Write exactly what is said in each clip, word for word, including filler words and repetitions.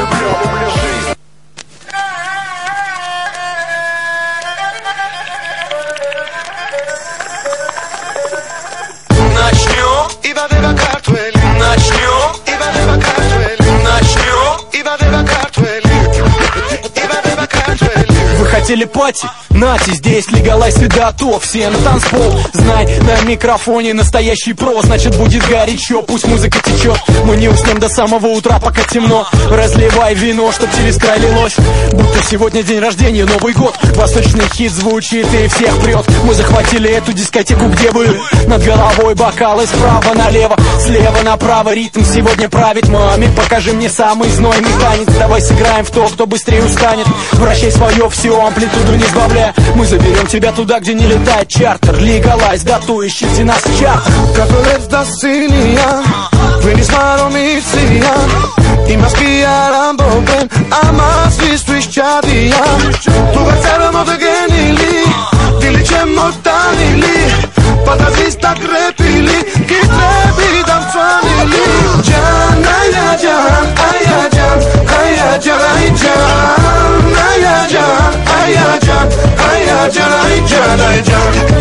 Начнем и vadeva cartueli. Начнем и vadeva cartueli. Начнем и vadeva cartueli. И vadeva cartueli. Вы хотели пати? Нате, здесь легалайз и готов. Все на танцпол, знай, на микрофоне настоящий про. Значит будет горячо, пусть музыка течет. Мы не уснем до самого утра, пока темно. Разливай вино, чтоб через край лилось. Будто сегодня день рождения, Новый год. Восточный хит звучит и всех прет. Мы захватили эту дискотеку, где вы? Над головой бокалы справа налево, слева направо. Ритм сегодня правит. Маме, покажи мне самый знойный танец. Давай сыграем в то, кто быстрее устанет. Вращай свое все, амплитуду не сбавляй. Мы заберем тебя туда, где не летает чартер. Легалайз, готовы, ищите нас в чартах. Cabriolet da Silia, venis maromisia, i maskiaram boben, amas vistu ischadia. Tu gazzeramo de genili, dili ćemo tanili, fantazista krepili, ki trebi dam čvanili. Jan, aja jan, aja jan, aja jan, aja jan, aja jan, aja jan, aja jan, aja jan.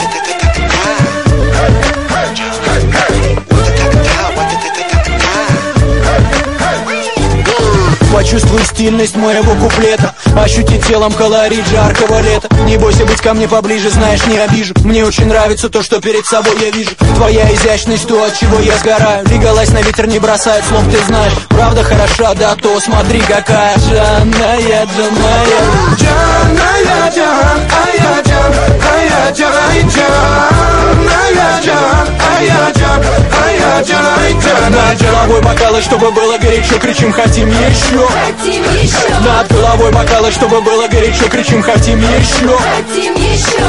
Почувствуй стильность моего куплета, ощути телом колорит жаркого лета. Не бойся быть ко мне поближе, знаешь, не обижу. Мне очень нравится то, что перед собой я вижу. Твоя изящность, то, от чего я сгораю. Легалайз на ветер не бросает слов, ты знаешь. Правда хороша, да то смотри какая. Джаная, Джаная, Джаная, Джан, ая, Джан, ая, Джан, ай, Джан, ая, Джан, ая, Джан, ая, Джан, ай, Джан. над головой бокалы, чтобы было горячо, кричим, хотим еще. Хотим еще. Над головой бокалы, чтобы было горячо, кричим, хотим еще. Хотим еще.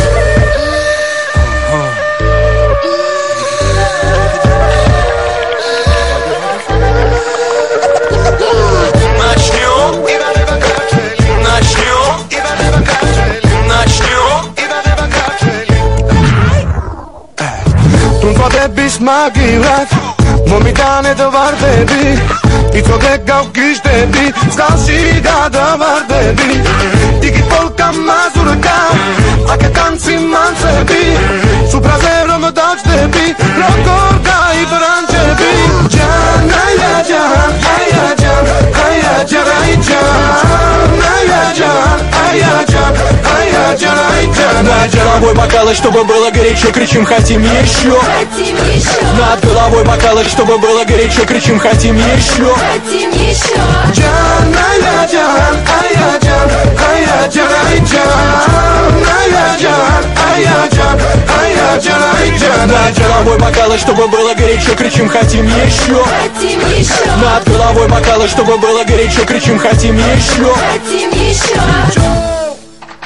Դեպիս մագիլակ Մոմիտան է դվարդեպի Իցոդեք գավ գիշ դեպի Սկալշի գադավար դեպի Տիկիտ պոլկա մազուրկա Ակետանցի մանցեպի Սուպրազերո մդաչ դեպի Ռոկոր գայի բրանջեպի Ջան, այա ջան, այա ջան, այա ջան, այ ջան Այա ջան, այա ջան, այա ջան, այ ջան Над головой бокалы, чтобы было горячо, кричим, хотим еще. Хотим еще. Над головой бокалы, чтобы было горячо, кричим, хотим еще. Хотим еще. Джан, ая, джан, ая, джан, ая, джан, ай, джан Ая, джан, ая, джан, ая, джан, ай, джан Над головой бокалы, чтобы было горячо, кричим, хотим еще. Хотим еще. Над головой бокалы, чтобы было горячо, кричим, хотим еще. Хотим еще.